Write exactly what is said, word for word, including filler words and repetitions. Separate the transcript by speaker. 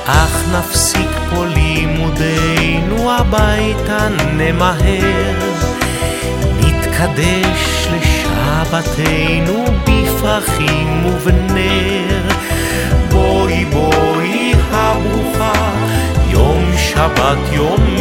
Speaker 1: אך נפסיק פה לימודינו, הביתה נמהר, נתקדש לשבתנו בפרחים ובנר. בואי בואי הברוכה, יום שבת יום